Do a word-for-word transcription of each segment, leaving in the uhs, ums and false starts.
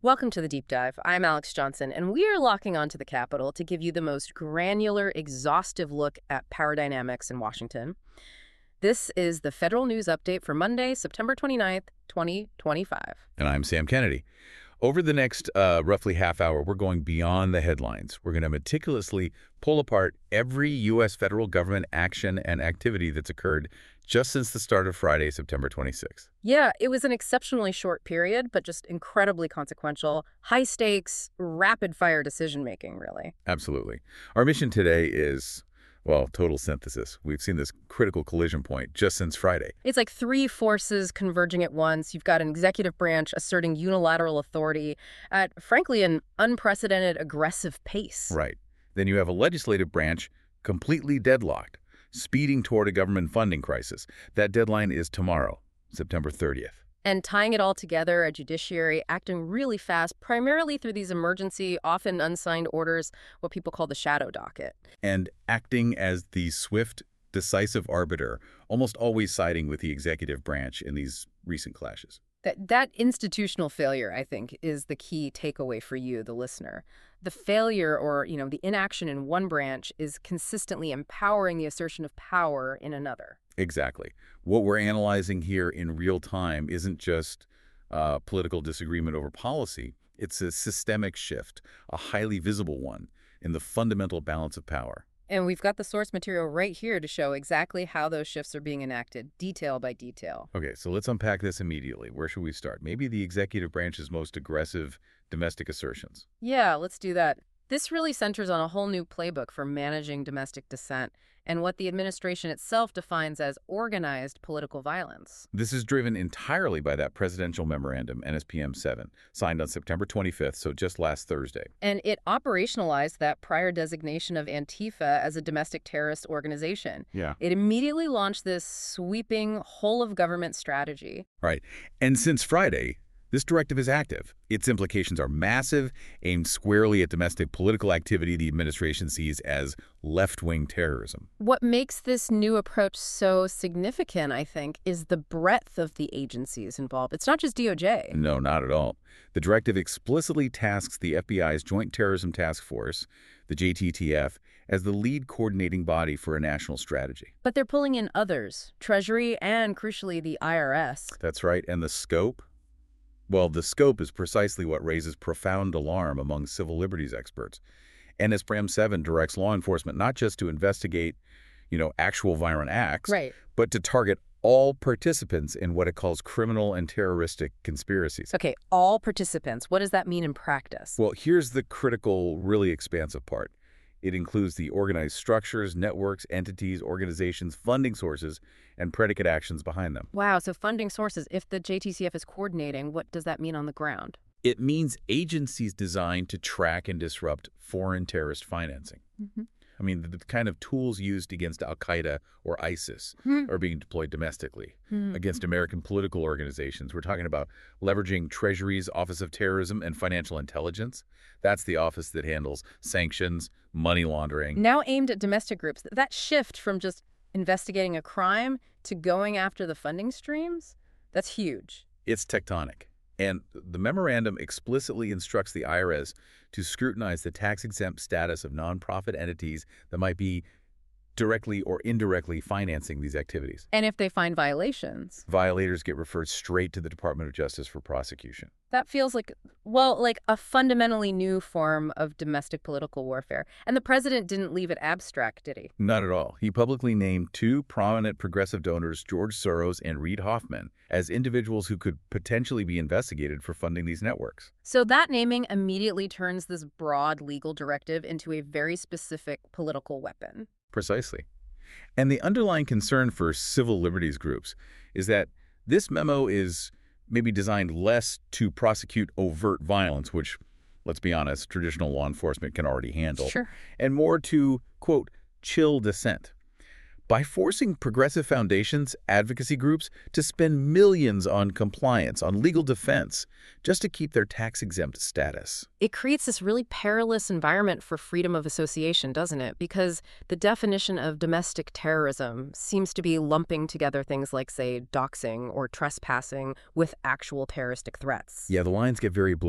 Welcome to the Deep Dive. I'm Alex Johnson, and we are locking onto the Capitol to give you the most granular, exhaustive look at power dynamics in Washington. This is the Federal News Update for Monday, September twenty-ninth, twenty twenty-five. And I'm Sam Kennedy. Over the next uh, roughly half hour, we're going beyond the headlines. We're going to meticulously pull apart every U S federal government action and activity that's occurred just since the start of Friday, September twenty-sixth. Yeah, it was an exceptionally short period, but just incredibly consequential. High stakes, rapid fire decision making, really. Absolutely. Our mission today is, well, total synthesis. We've seen this critical collision point just since Friday. It's like three forces converging at once. You've got an executive branch asserting unilateral authority at, frankly, an unprecedented aggressive pace. Right. Then you have a legislative branch completely deadlocked, speeding toward a government funding crisis. That deadline is tomorrow, September thirtieth. And tying it all together, a judiciary acting really fast, primarily through these emergency, often unsigned orders, what people call the shadow docket. And acting as the swift, decisive arbiter, almost always siding with the executive branch in these recent clashes. That, that institutional failure, I think, is the key takeaway for you, the listener. The failure or, you know, the inaction in one branch is consistently empowering the assertion of power in another. Exactly. What we're analyzing here in real time isn't just uh, political disagreement over policy. It's a systemic shift, a highly visible one, in the fundamental balance of power. And we've got the source material right here to show exactly how those shifts are being enacted, detail by detail. Okay, so let's unpack this immediately. Where should we start? Maybe the executive branch's most aggressive domestic assertions. Yeah, let's do that. This really centers on a whole new playbook for managing domestic dissent and what the administration itself defines as organized political violence. This is driven entirely by that presidential memorandum, N S P M seven, signed on September twenty-fifth, so just last Thursday. And it operationalized that prior designation of Antifa as a domestic terrorist organization. Yeah. It immediately launched this sweeping whole-of-government strategy. Right. And since Friday, this directive is active. Its implications are massive, aimed squarely at domestic political activity the administration sees as left-wing terrorism. What makes this new approach so significant, I think, is the breadth of the agencies involved. It's not just D O J. No, not at all. The directive explicitly tasks the F B I's Joint Terrorism Task Force, the J T T F, as the lead coordinating body for a national strategy. But they're pulling in others, Treasury and, crucially, the I R S. That's right. And the scope? Well, the scope is precisely what raises profound alarm among civil liberties experts. N S P M seven directs law enforcement not just to investigate, you know, actual violent acts, Right. but to target all participants in what it calls criminal and terroristic conspiracies. Okay, all participants. What does that mean in practice? Well, here's the critical, really expansive part. It includes the organized structures, networks, entities, organizations, funding sources, and predicate actions behind them. Wow, so funding sources, if the J T C F is coordinating, what does that mean on the ground? It means agencies designed to track and disrupt foreign terrorist financing. Mm-hmm. I mean, the, the kind of tools used against al-Qaeda or ISIS Hmm. are being deployed domestically Hmm. against American political organizations. We're talking about leveraging Treasury's Office of Terrorism and Financial Intelligence. That's the office that handles sanctions, money laundering. Now aimed at domestic groups. That shift from just investigating a crime to going after the funding streams, that's huge. It's tectonic. And the memorandum explicitly instructs the I R S to scrutinize the tax-exempt status of nonprofit entities that might be directly or indirectly financing these activities. And if they find violations, Violators get referred straight to the Department of Justice for prosecution. that feels like, well, like a fundamentally new form of domestic political warfare. And the president didn't leave it abstract, did he? Not at all. He publicly named two prominent progressive donors, George Soros and Reid Hoffman, as individuals who could potentially be investigated for funding these networks. So that naming immediately turns this broad legal directive into a very specific political weapon. Precisely. And the underlying concern for civil liberties groups is that this memo is maybe designed less to prosecute overt violence, which, let's be honest, traditional law enforcement can already handle, Sure. and more to, quote, chill dissent. By forcing progressive foundations, advocacy groups, to spend millions on compliance, on legal defense, just to keep their tax-exempt status. It creates this really perilous environment for freedom of association, doesn't it? Because the definition of domestic terrorism seems to be lumping together things like, say, doxing or trespassing with actual terroristic threats. Yeah, the lines get very blurry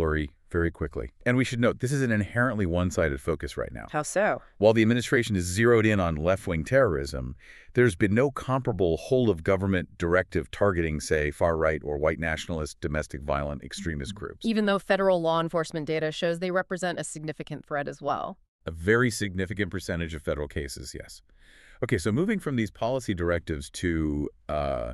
very quickly. And we should note, this is an inherently one-sided focus right now. How so? While the administration is zeroed in on left-wing terrorism, there's been no comparable whole-of-government directive targeting, say, far-right or white nationalist domestic violent extremist groups. Even though federal law enforcement data shows they represent a significant threat as well. A very significant percentage of federal cases, yes. Okay, so moving from these policy directives to uh,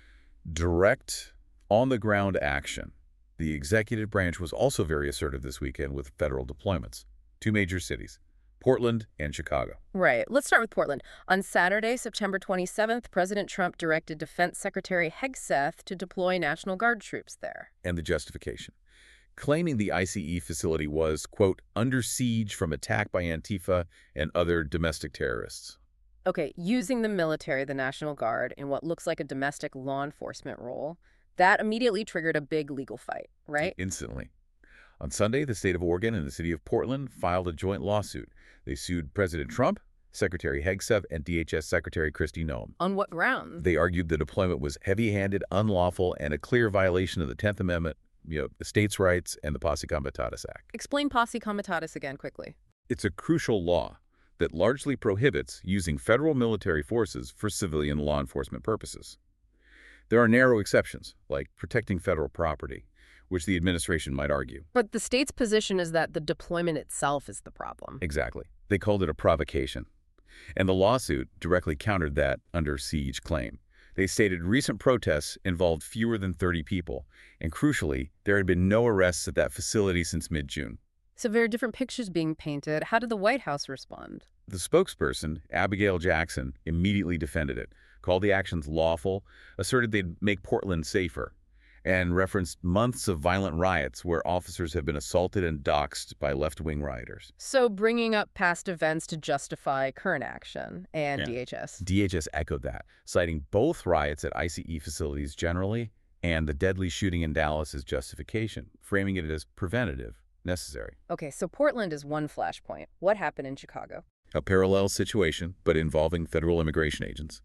direct, on-the-ground action. The executive branch was also very assertive this weekend with federal deployments. Two major cities, Portland and Chicago. Right. Let's start with Portland. On Saturday, September twenty-seventh, President Trump directed Defense Secretary Hegseth to deploy National Guard troops there. And the justification, claiming the I C E facility was, quote, under siege from attack by Antifa and other domestic terrorists. Okay, using the military, the National Guard, in what looks like a domestic law enforcement role, that immediately triggered a big legal fight, right? Instantly. On Sunday, the state of Oregon and the city of Portland filed a joint lawsuit. They sued President Trump, Secretary Hegseth, and D H S Secretary Kristi Noem. On what grounds? They argued the deployment was heavy-handed, unlawful, and a clear violation of the tenth Amendment, you know, the states' rights, and the Posse Comitatus Act. Explain Posse Comitatus again quickly. It's a crucial law that largely prohibits using federal military forces for civilian law enforcement purposes. There are narrow exceptions, like protecting federal property, which the administration might argue. But the state's position is that the deployment itself is the problem. Exactly. They called it a provocation. And the lawsuit directly countered that under siege claim. They stated recent protests involved fewer than thirty people, and crucially, there had been no arrests at that facility since mid-June. So very different pictures being painted. How did the White House respond? The spokesperson, Abigail Jackson, immediately defended it, called the actions lawful, asserted they'd make Portland safer, and referenced months of violent riots where officers have been assaulted and doxxed by left-wing rioters. So bringing up past events to justify current action and Yeah. D H S. D H S echoed that, citing both riots at I C E facilities generally and the deadly shooting in Dallas as justification, framing it as preventative, necessary. Okay, so Portland is one flashpoint. What happened in Chicago? A parallel situation, but involving federal immigration agents.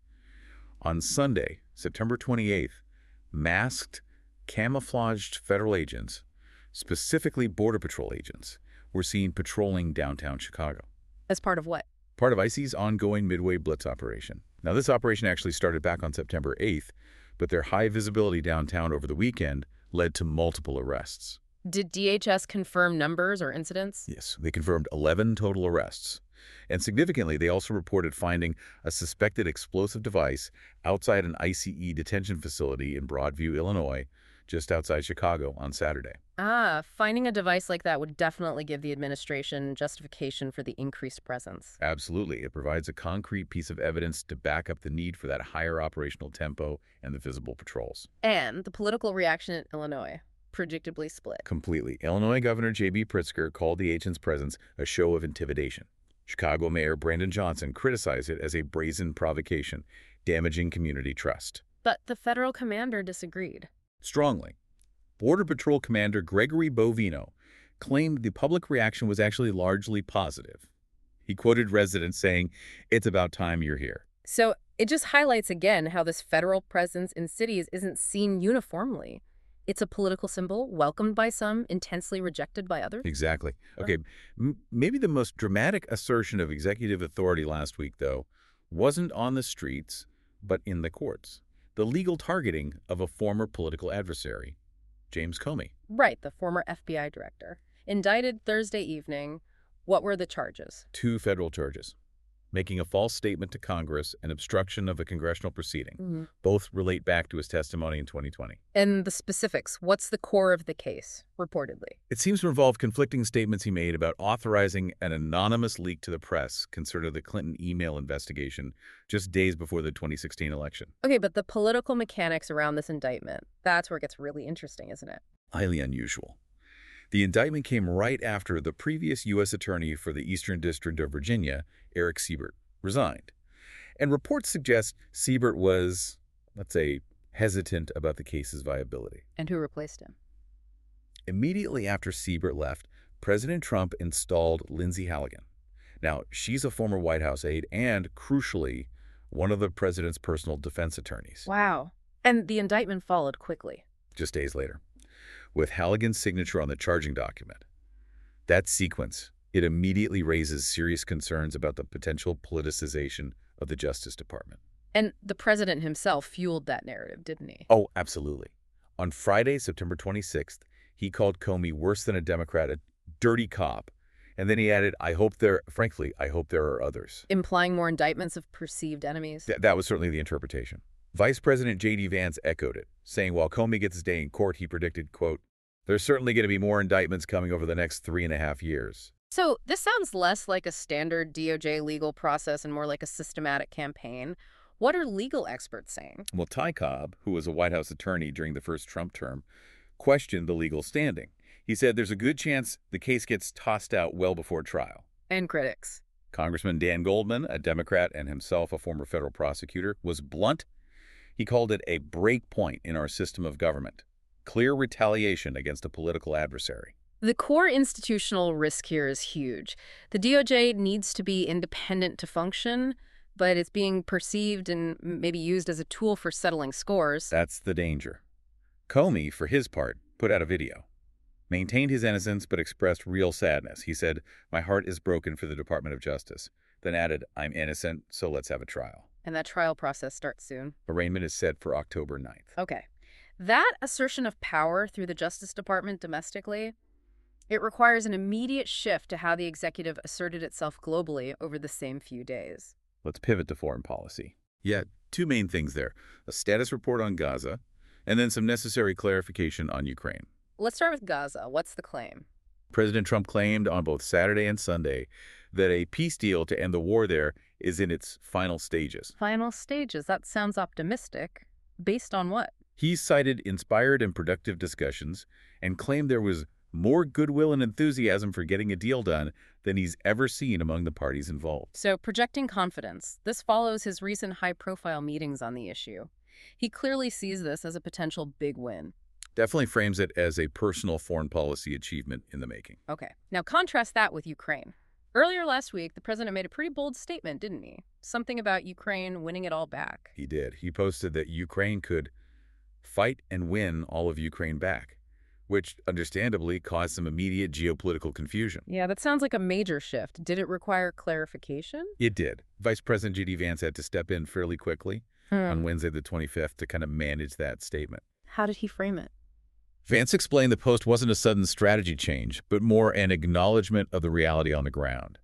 On Sunday, September twenty-eighth, masked, camouflaged federal agents, specifically Border Patrol agents, were seen patrolling downtown Chicago. As part of what? Part of I C E's ongoing Midway Blitz operation. Now, this operation actually started back on September eighth, but their high visibility downtown over the weekend led to multiple arrests. Did D H S confirm numbers or incidents? Yes, they confirmed eleven total arrests. And significantly, they also reported finding a suspected explosive device outside an I C E detention facility in Broadview, Illinois, just outside Chicago on Saturday. Ah, finding a device like that would definitely give the administration justification for the increased presence. Absolutely. It provides a concrete piece of evidence to back up the need for that higher operational tempo and the visible patrols. And the political reaction in Illinois, predictably split. Completely. Illinois Governor J B Pritzker called the agent's presence a show of intimidation. Chicago Mayor Brandon Johnson criticized it as a brazen provocation, damaging community trust. But the federal commander disagreed. Strongly. Border Patrol Commander Gregory Bovino claimed the public reaction was actually largely positive. He quoted residents saying, "It's about time you're here." So it just highlights again how this federal presence in cities isn't seen uniformly. It's a political symbol, welcomed by some, intensely rejected by others. Exactly. Okay, m maybe the most dramatic assertion of executive authority last week, though, wasn't on the streets, but in the courts. The legal targeting of a former political adversary, James Comey. Right, the former F B I director. Indicted Thursday evening. What were the charges? Two federal charges. Making a false statement to Congress and obstruction of a congressional proceeding. Mm-hmm. Both relate back to his testimony in twenty twenty. And the specifics, what's the core of the case, reportedly? It seems to involve conflicting statements he made about authorizing an anonymous leak to the press concerning the Clinton email investigation just days before the twenty sixteen election. Okay, but the political mechanics around this indictment, that's where it gets really interesting, isn't it? Highly unusual. The indictment came right after the previous U S attorney for the Eastern District of Virginia, Eric Siebert, resigned. And reports suggest Siebert was, let's say, hesitant about the case's viability. And who replaced him? Immediately after Siebert left, President Trump installed Lindsay Halligan. Now, she's a former White House aide and, crucially, one of the president's personal defense attorneys. Wow. And the indictment followed quickly. Just days later. with Halligan's signature on the charging document. That sequence, it immediately raises serious concerns about the potential politicization of the Justice Department. And the president himself fueled that narrative, didn't he? Oh, absolutely. On Friday, September twenty-sixth, he called Comey worse than a Democrat, a dirty cop. And then he added, I hope there, frankly, I hope there are others. Implying more indictments of perceived enemies? Th that was certainly the interpretation. Vice President J D Vance echoed it, saying while Comey gets his day in court, he predicted, quote, there's certainly going to be more indictments coming over the next three and a half years. So this sounds less like a standard D O J legal process and more like a systematic campaign. What are legal experts saying? Well, Ty Cobb, who was a White House attorney during the first Trump term, questioned the legal standing. He said there's a good chance the case gets tossed out well before trial. And critics. Congressman Dan Goldman, a Democrat and himself a former federal prosecutor, was blunt. He called it a break point in our system of government. Clear retaliation against a political adversary. The core institutional risk here is huge. The D O J needs to be independent to function, but it's being perceived and maybe used as a tool for settling scores. That's the danger. Comey, for his part, put out a video. Maintained his innocence but expressed real sadness. He said, my heart is broken for the Department of Justice. Then added, I'm innocent, so let's have a trial. And that trial process starts soon. Arraignment is set for October ninth. Okay. That assertion of power through the Justice Department domestically, it requires an immediate shift to how the executive asserted itself globally over the same few days. Let's pivot to foreign policy. Yeah, two main things there. A status report on Gaza, and then some necessary clarification on Ukraine. Let's start with Gaza. What's the claim? President Trump claimed on both Saturday and Sunday that a peace deal to end the war there is in its final stages. Final stages? That sounds optimistic. Based on what? He cited inspired and productive discussions and claimed there was more goodwill and enthusiasm for getting a deal done than he's ever seen among the parties involved. So, projecting confidence. This follows his recent high-profile meetings on the issue. He clearly sees this as a potential big win. Definitely frames it as a personal foreign policy achievement in the making. Okay. Now contrast that with Ukraine. Earlier last week, the president made a pretty bold statement, didn't he? Something about Ukraine winning it all back. He did. He posted that Ukraine could fight and win all of Ukraine back, which understandably caused some immediate geopolitical confusion. Yeah, that sounds like a major shift. Did it require clarification? It did. Vice President J D Vance had to step in fairly quickly hmm. on Wednesday the twenty-fifth to kind of manage that statement. How did he frame it? Vance explained the post wasn't a sudden strategy change, but more an acknowledgement of the reality on the ground.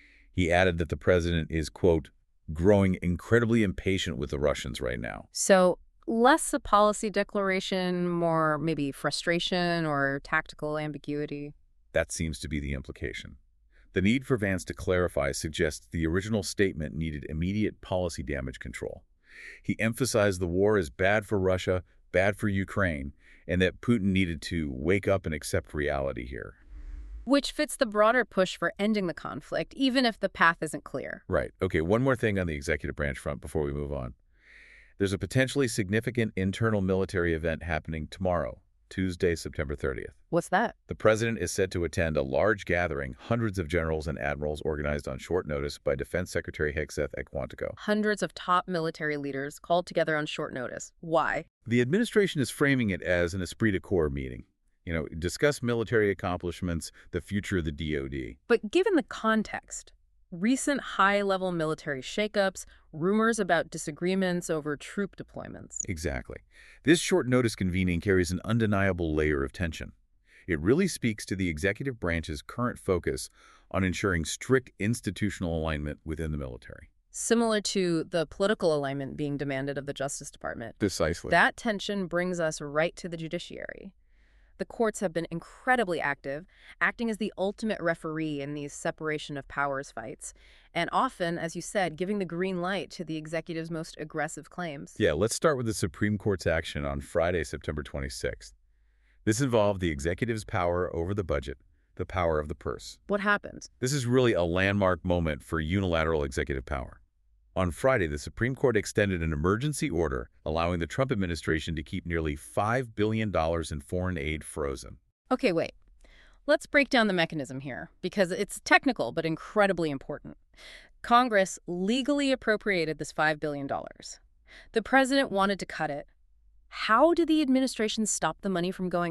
He added that the president is, quote, growing incredibly impatient with the Russians right now. So less a policy declaration, more maybe frustration or tactical ambiguity. That seems to be the implication. The need for Vance to clarify suggests the original statement needed immediate policy damage control. He emphasized the war is bad for Russia, bad for Ukraine, and that Putin needed to wake up and accept reality here. Which fits the broader push for ending the conflict, even if the path isn't clear. Right. Okay, one more thing on the executive branch front before we move on. There's a potentially significant internal military event happening tomorrow, Tuesday, September thirtieth. What's that? The president is said to attend a large gathering, hundreds of generals and admirals organized on short notice by Defense Secretary Hegseth at Quantico. Hundreds of top military leaders called together on short notice. Why? The administration is framing it as an esprit de corps meeting. You know, discuss military accomplishments, the future of the D O D. But given the context, recent high-level military shakeups, rumors about disagreements over troop deployments. Exactly. This short notice convening carries an undeniable layer of tension. It really speaks to the executive branch's current focus on ensuring strict institutional alignment within the military. Similar to the political alignment being demanded of the Justice Department. Precisely. That tension brings us right to the judiciary. The courts have been incredibly active, acting as the ultimate referee in these separation of powers fights, and often, as you said, giving the green light to the executive's most aggressive claims. Yeah, let's start with the Supreme Court's action on Friday, September twenty-sixth. This involved the executive's power over the budget, the power of the purse. What happened? This is really a landmark moment for unilateral executive power. On Friday, the Supreme Court extended an emergency order allowing the Trump administration to keep nearly five billion dollars in foreign aid frozen. Okay, wait. Let's break down the mechanism here, because it's technical but incredibly important. Congress legally appropriated this five billion dollars. The president wanted to cut it. How did the administration stop the money from going out?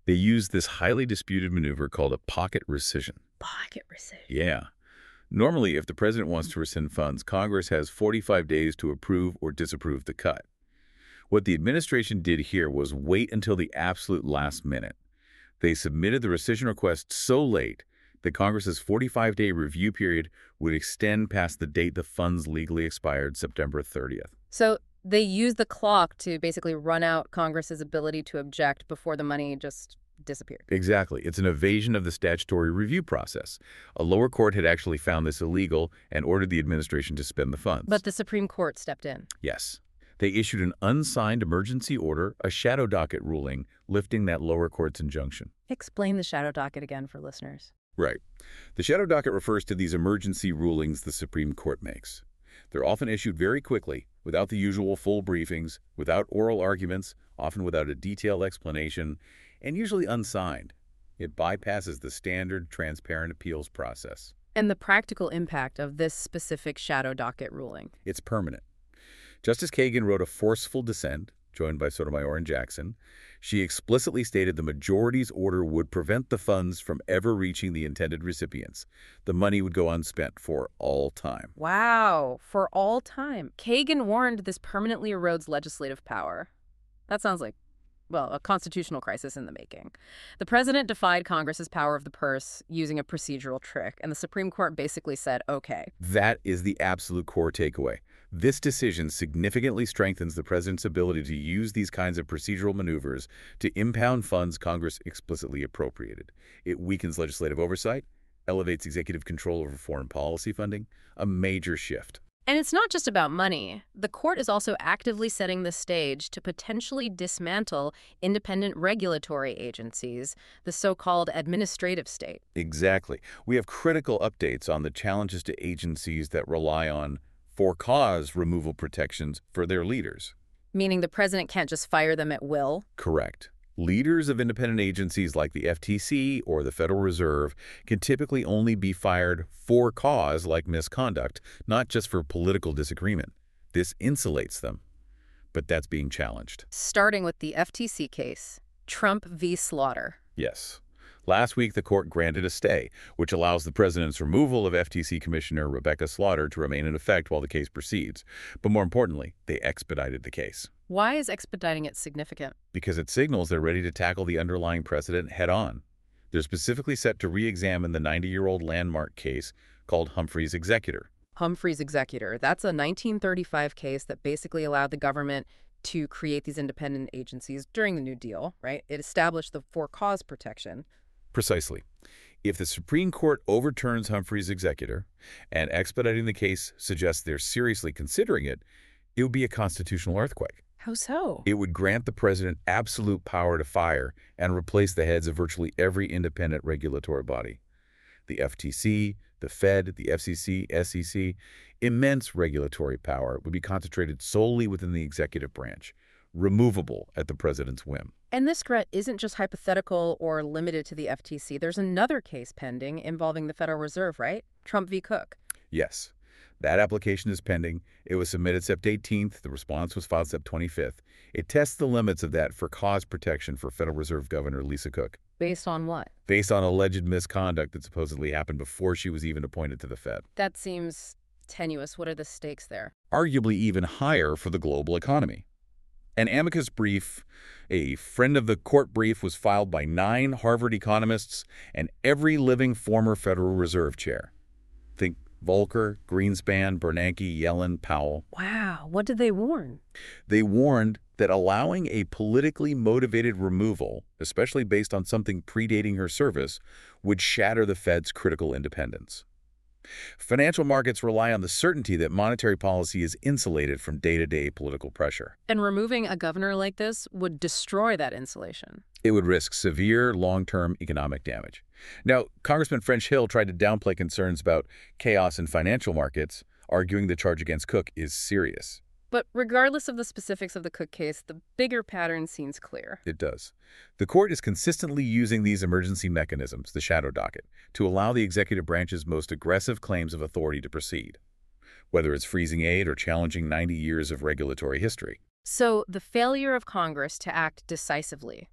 They used this highly disputed maneuver called a pocket rescission. Pocket rescission. Yeah. Normally, if the president wants to rescind funds, Congress has forty-five days to approve or disapprove the cut. What the administration did here was wait until the absolute last minute. They submitted the rescission request so late that Congress's forty-five day review period would extend past the date the funds legally expired, September thirtieth. So they used the clock to basically run out Congress's ability to object before the money just disappeared. Exactly. It's an evasion of the statutory review process. A lower court had actually found this illegal and ordered the administration to spend the funds. But the Supreme Court stepped in. Yes. They issued an unsigned emergency order, a shadow docket ruling, lifting that lower court's injunction. Explain the shadow docket again for listeners. Right. The shadow docket refers to these emergency rulings the Supreme Court makes. They're often issued very quickly, without the usual full briefings, without oral arguments, often without a detailed explanation, and usually unsigned. It bypasses the standard, transparent appeals process. And the practical impact of this specific shadow docket ruling? It's permanent. Justice Kagan wrote a forceful dissent, joined by Sotomayor and Jackson. She explicitly stated the majority's order would prevent the funds from ever reaching the intended recipients. The money would go unspent for all time. Wow, for all time. Kagan warned this permanently erodes legislative power. That sounds like, well, a constitutional crisis in the making. The president defied Congress's power of the purse using a procedural trick, and the Supreme Court basically said, okay. That is the absolute core takeaway. This decision significantly strengthens the president's ability to use these kinds of procedural maneuvers to impound funds Congress explicitly appropriated. It weakens legislative oversight, elevates executive control over foreign policy funding, a major shift. And it's not just about money. The court is also actively setting the stage to potentially dismantle independent regulatory agencies, the so-called administrative state. Exactly. We have critical updates on the challenges to agencies that rely on for-cause removal protections for their leaders. Meaning the president can't just fire them at will? Correct. Leaders of independent agencies like the F T C or the Federal Reserve can typically only be fired for cause like misconduct, not just for political disagreement. This insulates them. But that's being challenged. Starting with the F T C case, Trump v. Slaughter. Yes. Last week, the court granted a stay, which allows the president's removal of F T C Commissioner Rebecca Slaughter to remain in effect while the case proceeds. But more importantly, they expedited the case. Why is expediting it significant? Because it signals they're ready to tackle the underlying precedent head-on. They're specifically set to re-examine the ninety-year-old landmark case called Humphrey's Executor. Humphrey's Executor. That's a nineteen thirty-five case that basically allowed the government to create these independent agencies during the New Deal, right? It established the for-cause protection. Precisely. If the Supreme Court overturns Humphrey's Executor, and expediting the case suggests they're seriously considering it, it would be a constitutional earthquake. How so? It would grant the president absolute power to fire and replace the heads of virtually every independent regulatory body. The F T C, the Fed, the F C C, S E C, immense regulatory power would be concentrated solely within the executive branch, removable at the president's whim. And this threat isn't just hypothetical or limited to the F T C. There's another case pending involving the Federal Reserve, right? Trump v. Cook. Yes. That application is pending. It was submitted September eighteenth. The response was filed September twenty-fifth. It tests the limits of that for cause protection for Federal Reserve Governor Lisa Cook. Based on what? Based on alleged misconduct that supposedly happened before she was even appointed to the Fed. That seems tenuous. What are the stakes there? Arguably even higher for the global economy. An amicus brief, a friend of the court brief, was filed by nine Harvard economists and every living former Federal Reserve chair. Think Volcker, Greenspan, Bernanke, Yellen, Powell. Wow. What did they warn? They warned that allowing a politically motivated removal, especially based on something predating her service, would shatter the Fed's critical independence. Financial markets rely on the certainty that monetary policy is insulated from day-to-day political pressure. And removing a governor like this would destroy that insulation. It would risk severe long-term economic damage. Now, Congressman French Hill tried to downplay concerns about chaos in financial markets, arguing the charge against Cook is serious. But regardless of the specifics of the Cook case, the bigger pattern seems clear. It does. The court is consistently using these emergency mechanisms, the shadow docket, to allow the executive branch's most aggressive claims of authority to proceed, whether it's freezing aid or challenging ninety years of regulatory history. So the failure of Congress to act decisively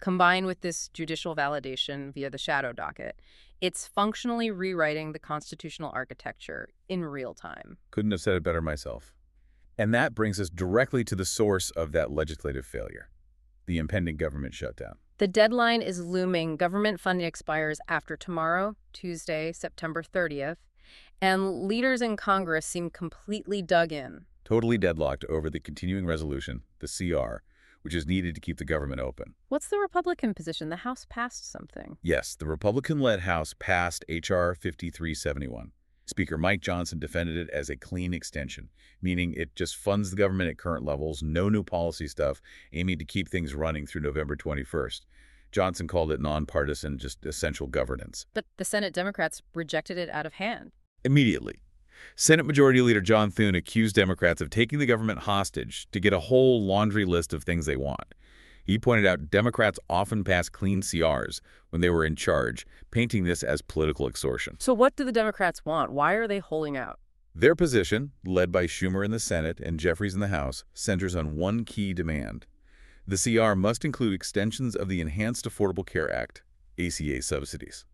combined with this judicial validation via the shadow docket, it's functionally rewriting the constitutional architecture in real time. Couldn't have said it better myself. And that brings us directly to the source of that legislative failure, the impending government shutdown. The deadline is looming. Government funding expires after tomorrow, Tuesday, September thirtieth, and leaders in Congress seem completely dug in. Totally deadlocked over the continuing resolution, the C R, which is needed to keep the government open. What's the Republican position? The House passed something. Yes, the Republican-led House passed H R fifty-three seventy-one. Speaker Mike Johnson defended it as a clean extension, meaning it just funds the government at current levels, no new policy stuff, aiming to keep things running through November twenty-first. Johnson called it nonpartisan, just essential governance. But the Senate Democrats rejected it out of hand. Immediately, Senate Majority Leader John Thune accused Democrats of taking the government hostage to get a whole laundry list of things they want. He pointed out Democrats often pass clean C Rs when they were in charge, painting this as political extortion. So what do the Democrats want? Why are they holding out? Their position, led by Schumer in the Senate and Jeffries in the House, centers on one key demand. The C R must include extensions of the Enhanced Affordable Care Act, A C A subsidies.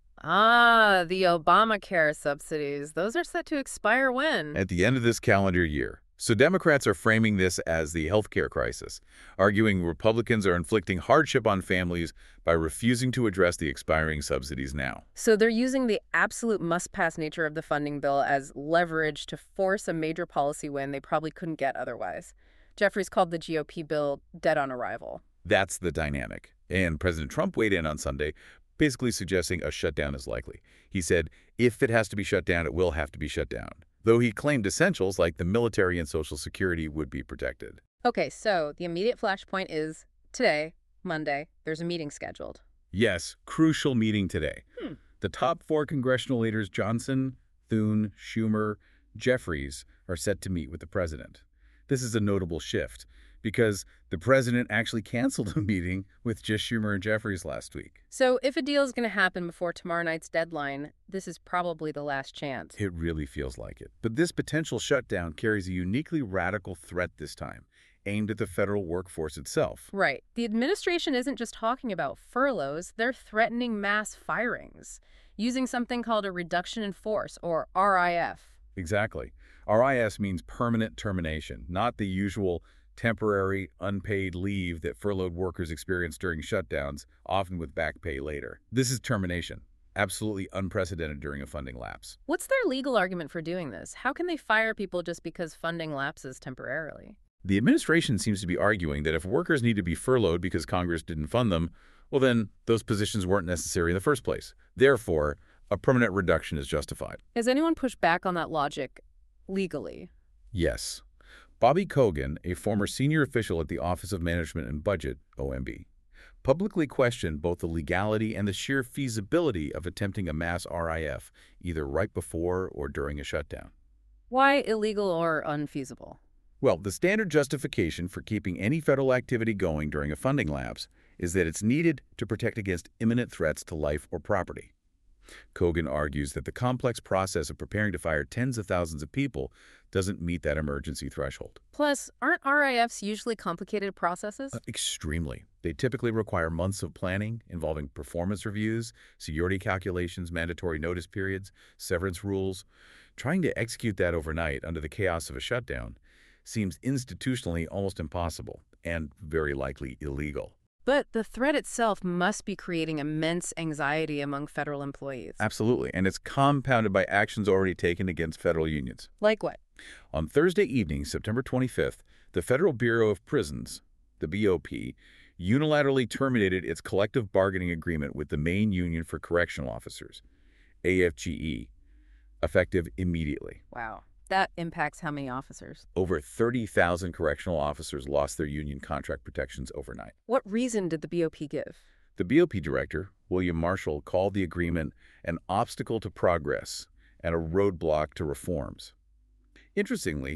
Ah, the Obamacare subsidies. Those are set to expire when? At the end of this calendar year. So Democrats are framing this as the healthcare crisis, arguing Republicans are inflicting hardship on families by refusing to address the expiring subsidies now. So they're using the absolute must-pass nature of the funding bill as leverage to force a major policy win they probably couldn't get otherwise. Jeffries called the G O P bill dead on arrival. That's the dynamic. And President Trump weighed in on Sunday, basically suggesting a shutdown is likely. He said, if it has to be shut down, it will have to be shut down. Though he claimed essentials like the military and Social Security would be protected. Okay, so the immediate flashpoint is today, Monday, there's a meeting scheduled. Yes, crucial meeting today. Hmm. The top four congressional leaders, Johnson, Thune, Schumer, Jeffries, are set to meet with the president. This is a notable shift because the president actually canceled a meeting with just Schumer and Jeffries last week. So if a deal is going to happen before tomorrow night's deadline, this is probably the last chance. It really feels like it. But this potential shutdown carries a uniquely radical threat this time, aimed at the federal workforce itself. Right. The administration isn't just talking about furloughs, they're threatening mass firings, using something called a reduction in force, or R I F. Exactly. R I S means permanent termination, not the usual temporary, unpaid leave that furloughed workers experience during shutdowns, often with back pay later. This is termination, absolutely unprecedented during a funding lapse. What's their legal argument for doing this? How can they fire people just because funding lapses temporarily? The administration seems to be arguing that if workers need to be furloughed because Congress didn't fund them, well then, those positions weren't necessary in the first place. Therefore, a permanent reduction is justified. Has anyone pushed back on that logic legally? Yes. Bobby Kogan, a former senior official at the Office of Management and Budget, O M B, publicly questioned both the legality and the sheer feasibility of attempting a mass R I F, either right before or during a shutdown. Why illegal or unfeasible? Well, the standard justification for keeping any federal activity going during a funding lapse is that it's needed to protect against imminent threats to life or property. Kogan argues that the complex process of preparing to fire tens of thousands of people doesn't meet that emergency threshold. Plus, aren't R I Fs usually complicated processes? Uh, extremely. They typically require months of planning involving performance reviews, security calculations, mandatory notice periods, severance rules. Trying to execute that overnight under the chaos of a shutdown seems institutionally almost impossible and very likely illegal. But the threat itself must be creating immense anxiety among federal employees. Absolutely, and it's compounded by actions already taken against federal unions. Like what? On Thursday evening, September twenty-fifth, the Federal Bureau of Prisons, the B O P, unilaterally terminated its collective bargaining agreement with the main union for correctional officers, A F G E, effective immediately. Wow. That impacts how many officers? Over thirty thousand correctional officers lost their union contract protections overnight. What reason did the B O P give? The B O P director, William Marshall, called the agreement an obstacle to progress and a roadblock to reforms. Interestingly,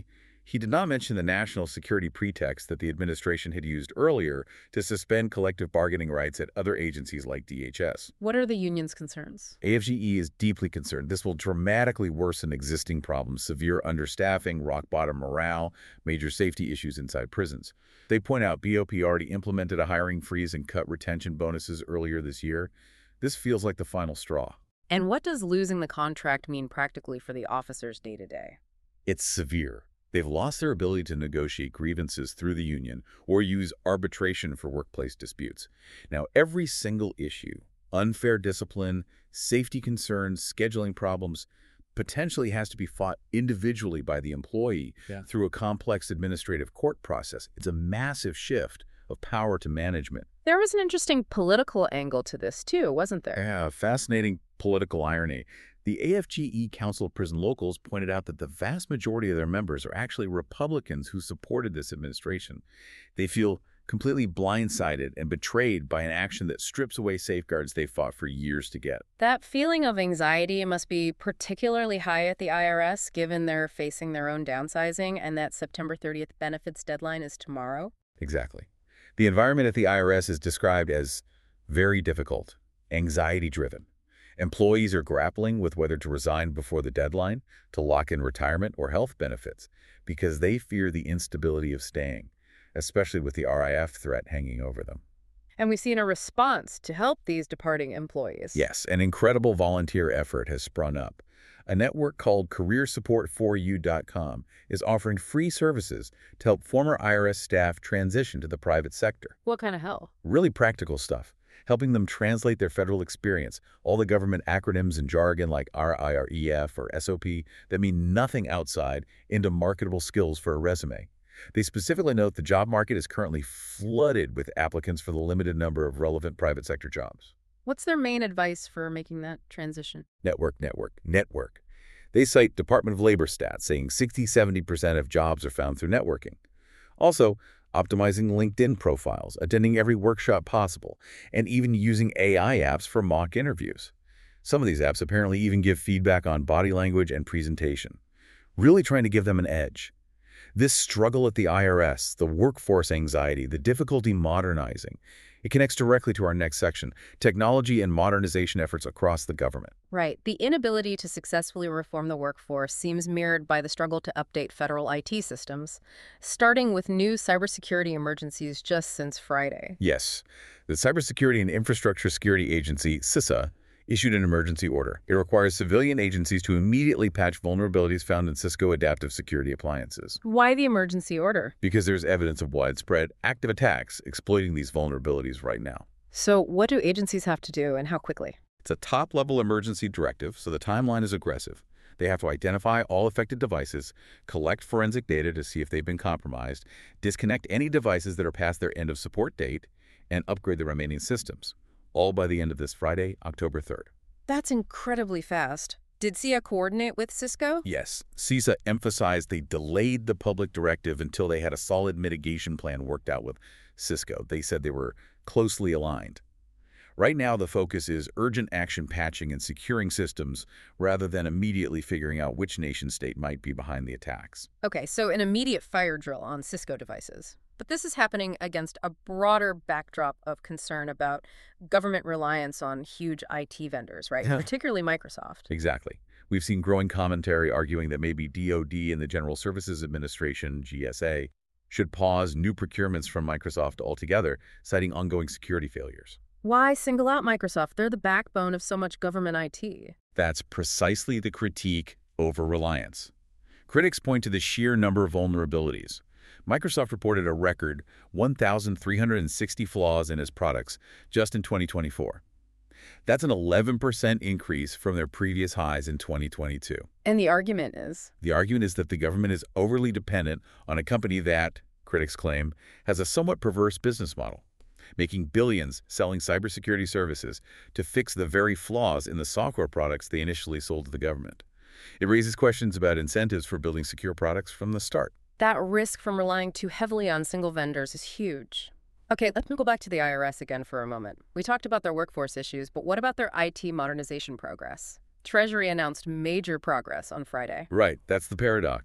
He did not mention the national security pretext that the administration had used earlier to suspend collective bargaining rights at other agencies like D H S. What are the union's concerns? A F G E is deeply concerned this will dramatically worsen existing problems, severe understaffing, rock-bottom morale, major safety issues inside prisons. They point out B O P already implemented a hiring freeze and cut retention bonuses earlier this year. This feels like the final straw. And what does losing the contract mean practically for the officers day-to-day? It's severe. They've lost their ability to negotiate grievances through the union or use arbitration for workplace disputes. Now, every single issue, unfair discipline, safety concerns, scheduling problems, potentially has to be fought individually by the employee Yeah. through a complex administrative court process. It's a massive shift of power to management. There was an interesting political angle to this, too, wasn't there? Yeah, fascinating political irony. The A F G E Council of Prison Locals pointed out that the vast majority of their members are actually Republicans who supported this administration. They feel completely blindsided and betrayed by an action that strips away safeguards they fought for years to get. That feeling of anxiety must be particularly high at the I R S, given they're facing their own downsizing and that September thirtieth benefits deadline is tomorrow. Exactly. The environment at the I R S is described as very difficult, anxiety-driven. Employees are grappling with whether to resign before the deadline, to lock in retirement or health benefits, because they fear the instability of staying, especially with the R I F threat hanging over them. And we've seen a response to help these departing employees. Yes, an incredible volunteer effort has sprung up. A network called career support for you dot com is offering free services to help former I R S staff transition to the private sector. What kind of help? Really practical stuff, helping them translate their federal experience, all the government acronyms and jargon like R I R E F or S O P that mean nothing outside, into marketable skills for a resume. They specifically note the job market is currently flooded with applicants for the limited number of relevant private sector jobs. What's their main advice for making that transition? Network, network, network. They cite Department of Labor stats saying sixty to seventy percent of jobs are found through networking. Also, optimizing LinkedIn profiles, attending every workshop possible, and even using A I apps for mock interviews. Some of these apps apparently even give feedback on body language and presentation, really trying to give them an edge. This struggle at the I R S, the workforce anxiety, the difficulty modernizing, it connects directly to our next section, technology and modernization efforts across the government. Right. The inability to successfully reform the workforce seems mirrored by the struggle to update federal I T systems, starting with new cybersecurity emergencies just since Friday. Yes, the Cybersecurity and Infrastructure Security Agency, CISA, issued an emergency order. It requires civilian agencies to immediately patch vulnerabilities found in Cisco Adaptive Security appliances. Why the emergency order? Because there's evidence of widespread active attacks exploiting these vulnerabilities right now. So what do agencies have to do and how quickly? It's a top-level emergency directive, so the timeline is aggressive. They have to identify all affected devices, collect forensic data to see if they've been compromised, disconnect any devices that are past their end of support date, and upgrade the remaining systems, all by the end of this Friday, October third. That's incredibly fast. Did C I A coordinate with Cisco? Yes, CISA emphasized they delayed the public directive until they had a solid mitigation plan worked out with Cisco. They said they were closely aligned. Right now, the focus is urgent action patching and securing systems rather than immediately figuring out which nation state might be behind the attacks. Okay, so an immediate fire drill on Cisco devices. But this is happening against a broader backdrop of concern about government reliance on huge I T vendors, right? Yeah. Particularly Microsoft. Exactly. We've seen growing commentary arguing that maybe D O D and the General Services Administration, G S A, should pause new procurements from Microsoft altogether, citing ongoing security failures. Why single out Microsoft? They're the backbone of so much government I T. That's precisely the critique over reliance. Critics point to the sheer number of vulnerabilities. Microsoft reported a record one thousand three hundred sixty flaws in its products just in twenty twenty-four. That's an eleven percent increase from their previous highs in twenty twenty-two. And the argument is? The argument is that the government is overly dependent on a company that, critics claim, has a somewhat perverse business model, making billions selling cybersecurity services to fix the very flaws in the software products they initially sold to the government. It raises questions about incentives for building secure products from the start. That risk from relying too heavily on single vendors is huge. Okay, let's go back to the I R S again for a moment. We talked about their workforce issues, but what about their I T modernization progress? Treasury announced major progress on Friday. Right, that's the paradox.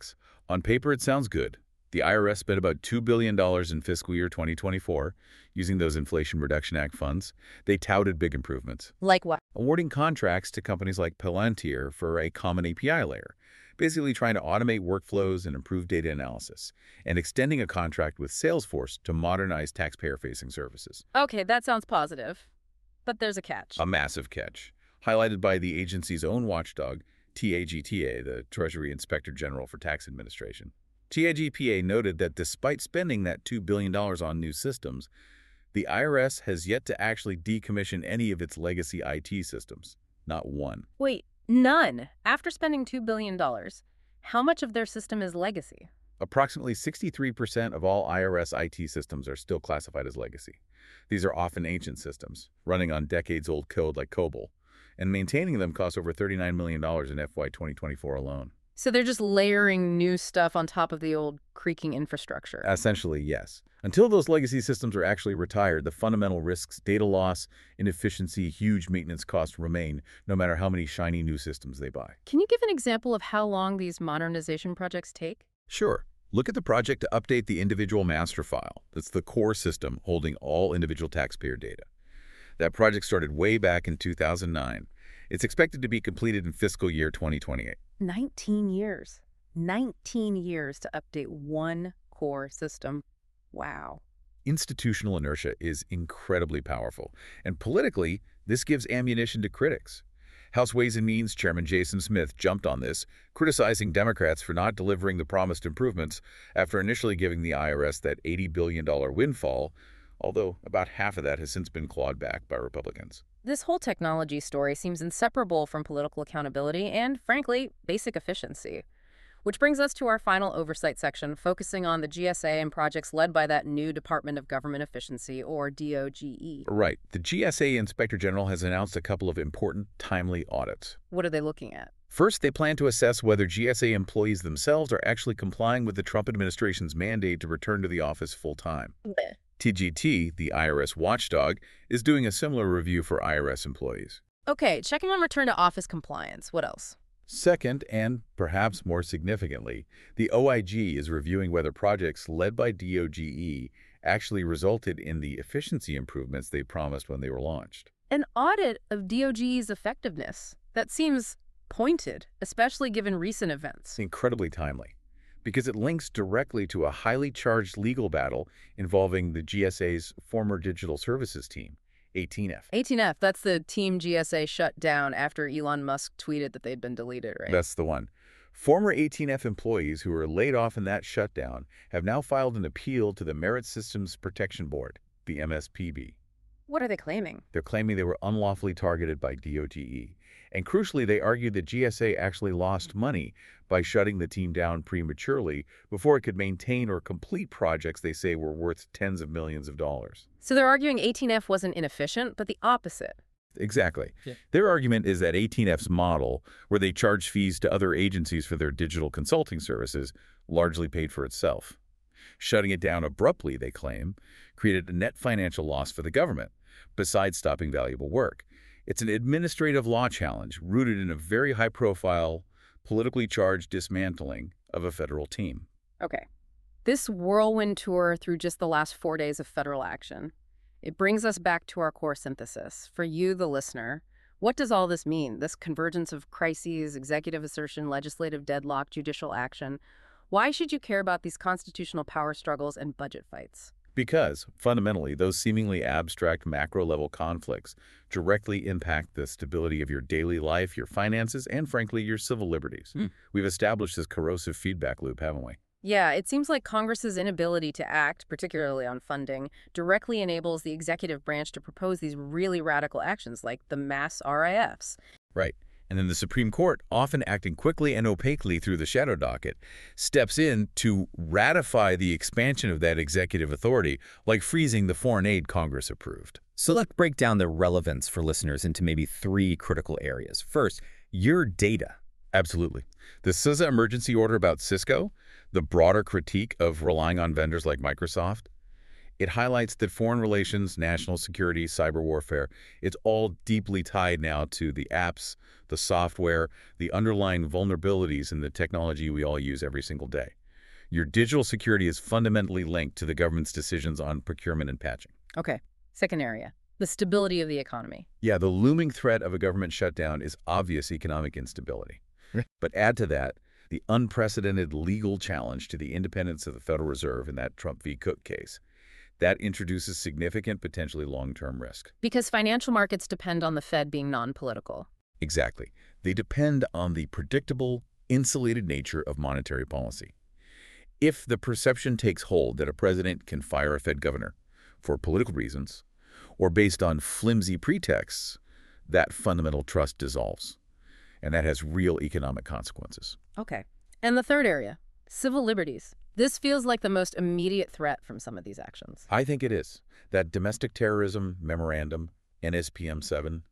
On paper, it sounds good. The I R S spent about two billion dollars in fiscal year twenty twenty-four using those Inflation Reduction Act funds. They touted big improvements, Like what? awarding contracts to companies like Palantir for a common A P I layer, basically trying to automate workflows and improve data analysis, and extending a contract with Salesforce to modernize taxpayer-facing services. Okay, that sounds positive. But there's a catch. A massive catch, highlighted by the agency's own watchdog, T A G T A, the Treasury Inspector General for Tax Administration. T A G P A noted that despite spending that two billion dollars on new systems, the I R S has yet to actually decommission any of its legacy I T systems. Not one. Wait, none. After spending two billion dollars, how much of their system is legacy? Approximately sixty-three percent of all I R S I T systems are still classified as legacy. These are often ancient systems, running on decades-old code like COBOL, and maintaining them costs over thirty-nine million dollars in F Y twenty twenty-four alone. So they're just layering new stuff on top of the old creaking infrastructure. Essentially, yes. Until those legacy systems are actually retired, the fundamental risks, data loss, inefficiency, huge maintenance costs remain, no matter how many shiny new systems they buy. Can you give an example of how long these modernization projects take? Sure. Look at the project to update the individual master file. That's the core system holding all individual taxpayer data. That project started way back in two thousand nine. It's expected to be completed in fiscal year twenty twenty-eight. nineteen years. nineteen years to update one core system. Wow. Institutional inertia is incredibly powerful, and politically, this gives ammunition to critics. House Ways and Means Chairman Jason Smith jumped on this, criticizing Democrats for not delivering the promised improvements after initially giving the I R S that eighty billion dollars windfall, although about half of that has since been clawed back by Republicans. This whole technology story seems inseparable from political accountability and, frankly, basic efficiency. Which brings us to our final oversight section, focusing on the G S A and projects led by that new Department of Government Efficiency, or D O G E. Right. The G S A Inspector General has announced a couple of important, timely audits. What are they looking at? First, they plan to assess whether G S A employees themselves are actually complying with the Trump administration's mandate to return to the office full-time. T G T, the I R S watchdog, is doing a similar review for I R S employees. Okay, checking on return to office compliance. What else? Second, and perhaps more significantly, the O I G is reviewing whether projects led by D O G E actually resulted in the efficiency improvements they promised when they were launched. An audit of D O G E's effectiveness. That seems pointed, especially given recent events. It's incredibly timely, because it links directly to a highly charged legal battle involving the G S A's former digital services team, eighteen F. eighteen F, that's the team G S A shut down after Elon Musk tweeted that they'd been deleted, right? That's the one. Former eighteen F employees who were laid off in that shutdown have now filed an appeal to the Merit Systems Protection Board, the M S P B. What are they claiming? They're claiming they were unlawfully targeted by D O G E. And crucially, they argued that G S A actually lost money by shutting the team down prematurely before it could maintain or complete projects they say were worth tens of millions of dollars. So they're arguing eighteen F wasn't inefficient, but the opposite. Exactly. Yeah. Their argument is that eighteen F's model, where they charge fees to other agencies for their digital consulting services, largely paid for itself. Shutting it down abruptly, they claim, created a net financial loss for the government, besides stopping valuable work. It's an administrative law challenge rooted in a very high-profile, politically charged dismantling of a federal team. Okay. This whirlwind tour through just the last four days of federal action, it brings us back to our core synthesis. For you, the listener, what does all this mean? This convergence of crises, executive assertion, legislative deadlock, judicial action. Why should you care about these constitutional power struggles and budget fights? Because, fundamentally, those seemingly abstract macro-level conflicts directly impact the stability of your daily life, your finances, and, frankly, your civil liberties. Hmm. We've established this corrosive feedback loop, haven't we? Yeah, it seems like Congress's inability to act, particularly on funding, directly enables the executive branch to propose these really radical actions like the mass R I Fs. Right. And then the Supreme Court, often acting quickly and opaquely through the shadow docket, steps in to ratify the expansion of that executive authority, like freezing the foreign aid Congress approved. So let's break down the relevance for listeners into maybe three critical areas. First, your data. Absolutely. The C I S A emergency order about Cisco, the broader critique of relying on vendors like Microsoft, it highlights that foreign relations, national security, cyber warfare, it's all deeply tied now to the apps, the software, the underlying vulnerabilities in the technology we all use every single day. Your digital security is fundamentally linked to the government's decisions on procurement and patching. Okay. Second area, the stability of the economy. Yeah, the looming threat of a government shutdown is obvious economic instability. Right. But add to that the unprecedented legal challenge to the independence of the Federal Reserve in that Trump v. Cook case. That introduces significant, potentially long-term risk. Because financial markets depend on the Fed being non-political. Exactly. They depend on the predictable, insulated nature of monetary policy. If the perception takes hold that a president can fire a Fed governor for political reasons or based on flimsy pretexts, that fundamental trust dissolves. And that has real economic consequences. Okay. And the third area, civil liberties. This feels like the most immediate threat from some of these actions. I think it is. That domestic terrorism memorandum, N S P M seven,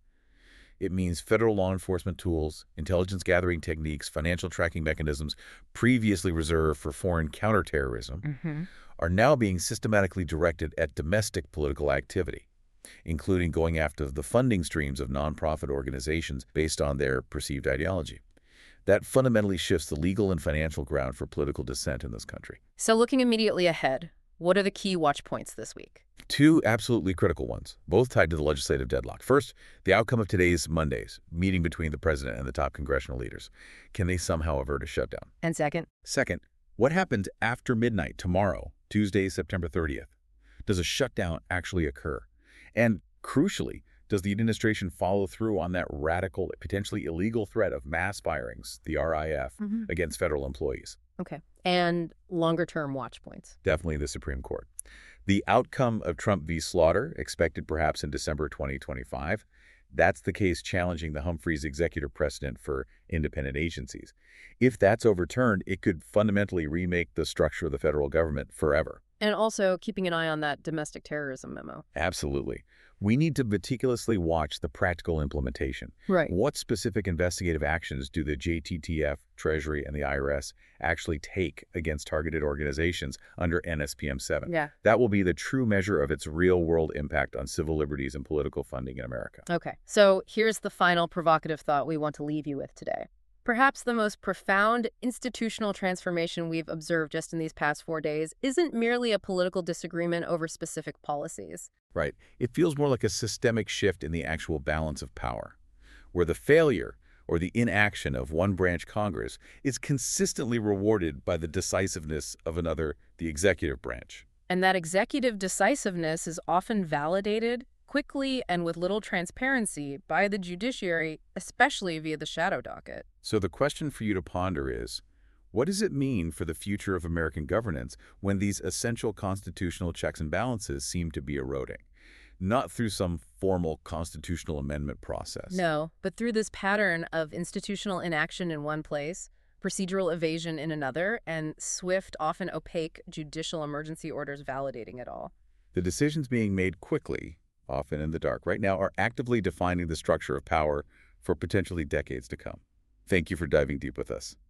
it means federal law enforcement tools, intelligence gathering techniques, financial tracking mechanisms previously reserved for foreign counterterrorism Mm-hmm. are now being systematically directed at domestic political activity, including going after the funding streams of nonprofit organizations based on their perceived ideology. That fundamentally shifts the legal and financial ground for political dissent in this country. So looking immediately ahead, what are the key watch points this week? Two absolutely critical ones, both tied to the legislative deadlock. First, the outcome of today's Monday's meeting between the president and the top congressional leaders. Can they somehow avert a shutdown? And second? Second, what happens after midnight tomorrow, Tuesday, September thirtieth? Does a shutdown actually occur? And crucially, does the administration follow through on that radical, potentially illegal threat of mass firings, the R I F, Mm-hmm. against federal employees? Okay. And longer-term watch points. Definitely the Supreme Court. The outcome of Trump v. Slaughter, expected perhaps in December twenty twenty-five, that's the case challenging the Humphreys executive precedent for independent agencies. If that's overturned, it could fundamentally remake the structure of the federal government forever. And also keeping an eye on that domestic terrorism memo. Absolutely. We need to meticulously watch the practical implementation. Right. What specific investigative actions do the J T T F, Treasury, and the I R S actually take against targeted organizations under N S P M seven? Yeah. That will be the true measure of its real-world impact on civil liberties and political funding in America. Okay. So here's the final provocative thought we want to leave you with today. Perhaps the most profound institutional transformation we've observed just in these past four days isn't merely a political disagreement over specific policies. Right. It feels more like a systemic shift in the actual balance of power, where the failure or the inaction of one branch Congress is consistently rewarded by the decisiveness of another, the executive branch. And that executive decisiveness is often validated quickly and with little transparency by the judiciary, especially via the shadow docket. So the question for you to ponder is, what does it mean for the future of American governance when these essential constitutional checks and balances seem to be eroding? Not through some formal constitutional amendment process. No, but through this pattern of institutional inaction in one place, procedural evasion in another, and swift, often opaque judicial emergency orders validating it all. The decisions being made quickly, often in the dark right now, are actively defining the structure of power for potentially decades to come. Thank you for diving deep with us.